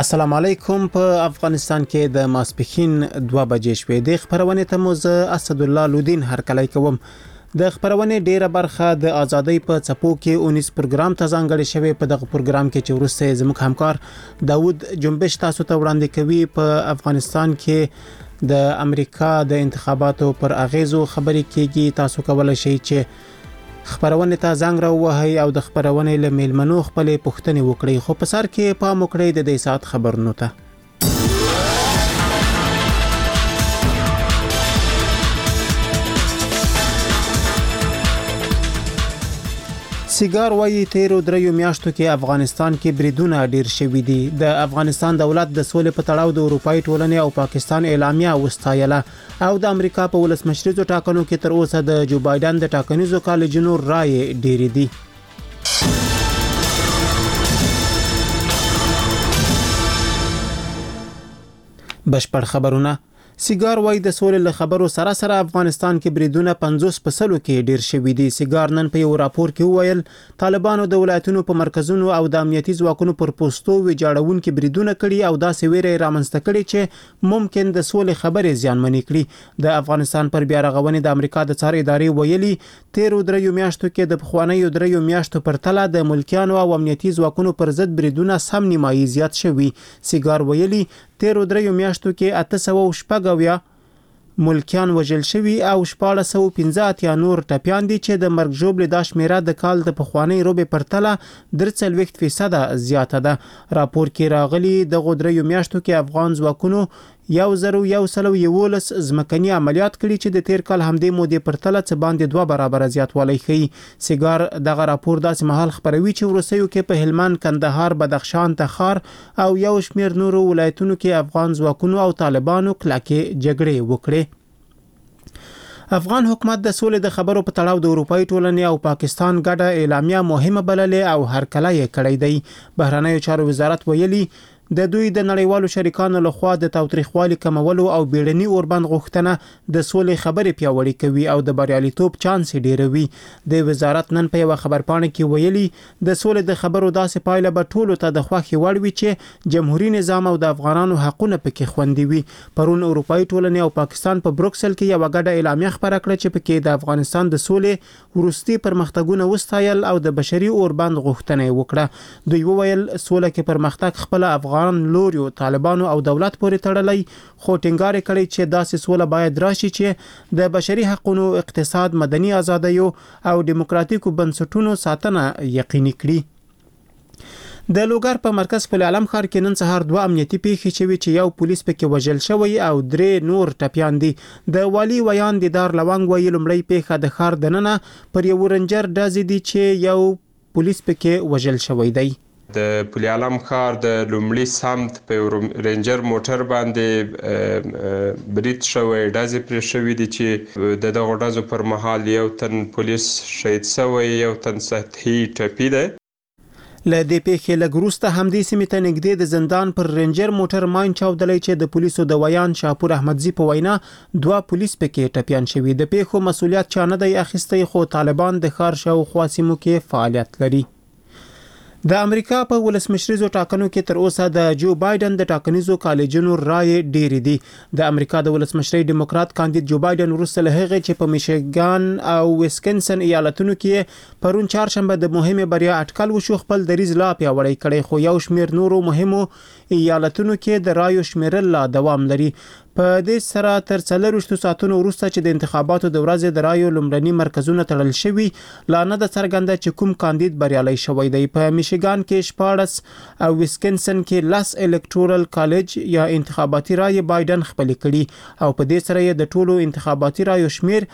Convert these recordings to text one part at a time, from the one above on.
السلام علیکم. په افغانستان کې د ماسپښین 2 بجې شوې. د خبرونې ته مو زه اسد الله لودین هرکلی کوم. د خبرونې ډیره برخه د ازادۍ په څپو کې 19 پروګرام ته ځانګړی شوی. په دغه پروګرام کې چې ورسته زموږ همکار داوود جنبش تاسو ته وړاندې کوي. په افغانستان کې د امریکا د انتخاباتو پر اغیزو خبرې کیږي. تاسو کولای شئ چې خبرونه ته زنګ راوهي او د خبرونه له میلمنو خپلې پوښتنې وکړي. خو په سر کې پام وکړئ د دې سات خبرونو ته. سیګار وایي تیرو دریو میاشتو کې افغانستان کې بریدونه ډیر شوي دي. د افغانستان دولت د سولې په تړاو د اروپאי ټولنې او پاکستان اعلامیه وستایله او د امریکا په ولسمشریزو ټاکنو کې تر اوسه د جو بایدن د ټاکنیزو کالجونو رائے ډیر دي. بشپړ خبرونه. سیګار وای د سولې له خبرو سره سره افغانستان کې بریدونه 50% کې ډیر شوي دي. سیګار نن په یو راپور کې وویل طالبانو د ولایتونو په مرکزونو او د امنیتي ځواکونو پر پوسټو ویجاړون کې بریدونه کړي او دا سویره رامنځته کړي چې ممکن د سولې خبرې زیانمنې کړي. د افغانستان پر بیا رغونې د امریکا د څار ادارې ویلي تیرو دریو میاشتو کې د پخوانیو دریو میاشتو پر تله د ملکیانو او امنیتي ځواکونو پر ضد بریدونه سم نیمایي زیات شوي. سیګار ویلي تیرو دریو میاشتو کې 816 ملکیان وژل شوي او 1415 نور ټپیان دي چې د مرګ ژوبل د شمیره د کال د پخوانی روبه پرتله 43% زیاته ده. راپور کې راغلي د غدریو میاشتو کې افغان ځواکونو 1111 ځمکني عملیات کړي چې د تیر کال همدې مودې پرتله څه باندې 2 برابر زیاتوالی ښيي. سیګار دغه راپور داسې مهال خبروي چې ورسېو کې په هلمند، کندهار، بدخشان، تخار او یو شمیر نورو ولایتونو کې افغان ځواکونو او طالبانو کلکې جګړې وکړي. افغان حکومت د سولې د خبرو په تړاو د اروپאי ټولنې او پاکستان ګډه اعلامیه مهمه بللې او هرکلی یې کړی دی. بهرنیو چارو وزارت ویلي د دوی د نړیوالو شریکانو لخوا د تاوتریخوالي کمولو او بیړني اوربند غوښتنه د سولې خبرې پیاوړې کوي او د بریالیتوب چانس ډیروي. د وزارت نن په یو خبرپاڼه کې ویلي د سولې د خبرو داسې پایله به ټولو ته د خوښي وړ وي چې جمهوریت نظام او د افغانانو حقونه پکې خوندي وي. پرون اروپאי ټولنې او پاکستان په بروکسل کې یو غټه اعلامیه خبره کړه چې پکې د افغانستان د سولې ورستي پرمختګونه وستایل او د بشري اوربند غوښتنه وکړه. دوی وویل سوله کې پرمختګ خپل افغان لوريو طالبانو او دولت پورې تړلای، خو ټینګار کړي چې داسې سوله باید راشي چې د بشري حقوقو، اقتصاد، مدني ازادیو او دیموکراتیکو بنسټونو ساتنه یقیني کړي. د لوګر په مرکز په عالم ښار کې نن سهار 2 امنیتي پیښې شوې چې یو پولیس پکې وژل شوی او 3 نور ټپیان دي. د والی ویان دیدار لونګ ویل لمړی پیښه د ښار دننه پر یو رنجر دازې دي چې یو پولیس پکې وژل شوی دی. د پلی عالم ښار د لومړي سمت په رینجر موټر باندې برید شوی، ډزې پرې شوي دي چې د دغو ډزو پر مهال یو تن پولیس شهید شوی، یو تن سطحي ټپي دی. له دې پیښې لږ وروسته همدې سیمې ته نږدې د زندان پر رینجر موټر ماین چاودلی چې د پولیسو د ویان شاپور احمدزي په وینا 2 پولیس پکې ټپیان شوي. د پیښو مسؤلیت چا نه دی اخیستی، خو طالبان د ښار شاوخوا سیمو کې فعالیت لري. د امریکا په ولسمشریزو ټاکنو کې تر اوسه د جو بایدن د ټاکنیزو کالجونو رائے ډیر دي. د امریکا د ولسمشری ډیموکرات کاندید جو بایدن وروسته له هغه چې په میشیګان او ویسکنسن ایالتونو کې پرون چهارشنبه د مهمه بریا اټکل وشو خپل دریځ لا پیاوړی کړي، خو یو شمیر نورو مهمو ایالتونو کې د رایو شمیرل لا دوام لري. په دې سره تر 4 ساعتونو وروسته چې د انتخاباتو د ورځې د رایو لومړني مرکزونه تړل شوي، لا نه د څرګنده چې کوم کاندید بریالي شوی دی. په میشیګان کې 14 او ویسکنسن کې لاس الکتورل کالج یا انتخاباتي رایې بایدن خپل کړي او په دې سره د ټولو انتخاباتي رایو شمیر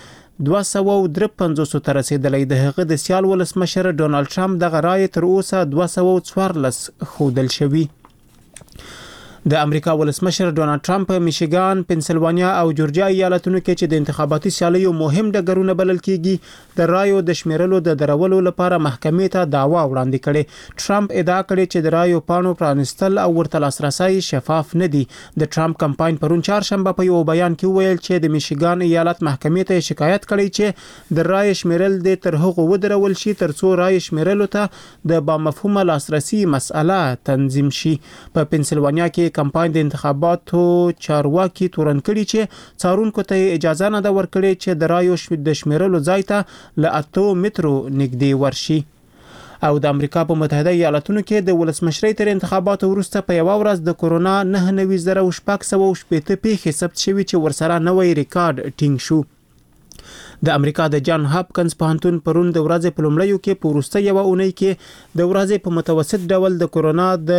253 ته رسیدلی. د هغه د سیال ولسمشر ډونالد ټرمپ دغه رایې تر اوسه 214 ښودل شوی. د امریکا ولسمشر ډونالد ټرمپ په میشیګان، پنسلوانیا او جورجیا ایالتونو کې چې د انتخاباتي سیالیو مهم ډګرونه بلل کیږي د رایو د شمیرلو د درولو لپاره محکمې ته دعوا وړاندې کړې. ټرمپ ادعا کړې چې د رایو پاڼو پرانستل او ورته لاسرسي شفاف نه دي. د ټرمپ کمپاین پرون چهارشنبه په یو بیان کې ویل چې د میشیګان ایالت محکمې ته شکایت کړی چې د رای شمیرل د تر هغه ودرول شي ترڅو رای شمیرلو ته د بامفهومه لاسرسي مسأله تنظیم شي. په پنسلوانیا کې کمپاین د انتخاباتو چارواکي تورن کړي چې څارونکو ته اجازه نه ده ورکړې چې د رایو د شمیرلو ځای ته له 8 مترو نږدې ورشي. او د امریکا په متحده ایالاتونو کې د ولسمشرۍ تر انتخاباتو وروسته په یو ورځ د کورونا 9,980 پیښې ثبت شوې چې ورسره نوې ریکارډ ټینګ شو. د امریکا د جان هاپکنز پوهنتون پرون د ورځې په لومړیو کې په وروسته یو اونۍ کې د ورځې په متوسط ډول د کورونا د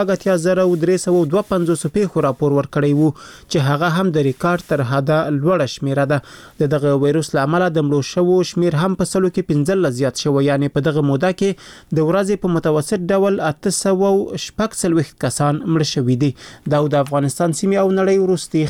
83,352 پیښو راپور ورکړی وو چې هغه هم د ریکارډ تر حده لوړه شمیره ده. دغه وایروس له امله د مړو شوو شمیر هم په سلو کې 15 زیات شوی، یعنی په دغه موده کې د ورځې په متوسط ډول 840 کسان مړ شوي دي. دا د افغانستان سیمې او نړۍ وروستي